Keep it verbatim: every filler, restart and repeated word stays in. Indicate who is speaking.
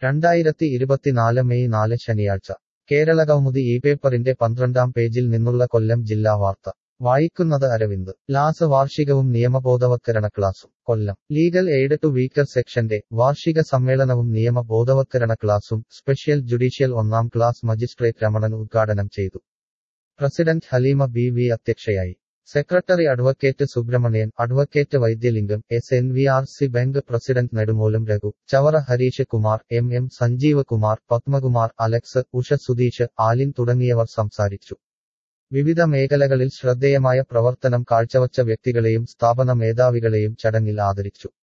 Speaker 1: രണ്ടായിരത്തി ഇരുപത്തിനാല് മെയ് നാല് ശനിയാഴ്ച കേരളകൗമുദി ഈ പേപ്പറിന്റെ പന്ത്രണ്ടാം പേജിൽ നിന്നുള്ള കൊല്ലം ജില്ലാ വാർത്ത വായിക്കുന്നത് അരവിന്ദ് ലാസ് വാർഷികവും നിയമബോധവത്കരണ ക്ലാസും Kollam legal aid to weaker സെക്ഷന്റെ വാർഷിക സമ്മേളനവും നിയമ ബോധവത്കരണ ക്ലാസും സ്പെഷ്യൽ ജുഡീഷ്യൽ ഒന്നാം ക്ലാസ് മജിസ്ട്രേറ്റ് രമണൻ ഉദ്ഘാടനം ചെയ്തു. പ്രസിഡന്റ് ഹലീമ ബി വി അധ്യക്ഷയായി. Secretary advocate Subramanian, advocate Vaidyalingam, S N V R C bank president Nedumoolam Raghu, Chavara Harish Kumar, M M Sanjeev Kumar, Padmakumar, Alex, Usha Sudheesh, Alin തുടങ്ങിയവർ സംസാരിച്ചു. വിവിധ മേഖലകളിൽ ശ്രദ്ധേയമായ പ്രവർത്തനം കാഴ്ചവച്ച വ്യക്തികളെയും സ്ഥാപന മേധാവികളെയും ചടങ്ങിൽ ആദരിച്ചു.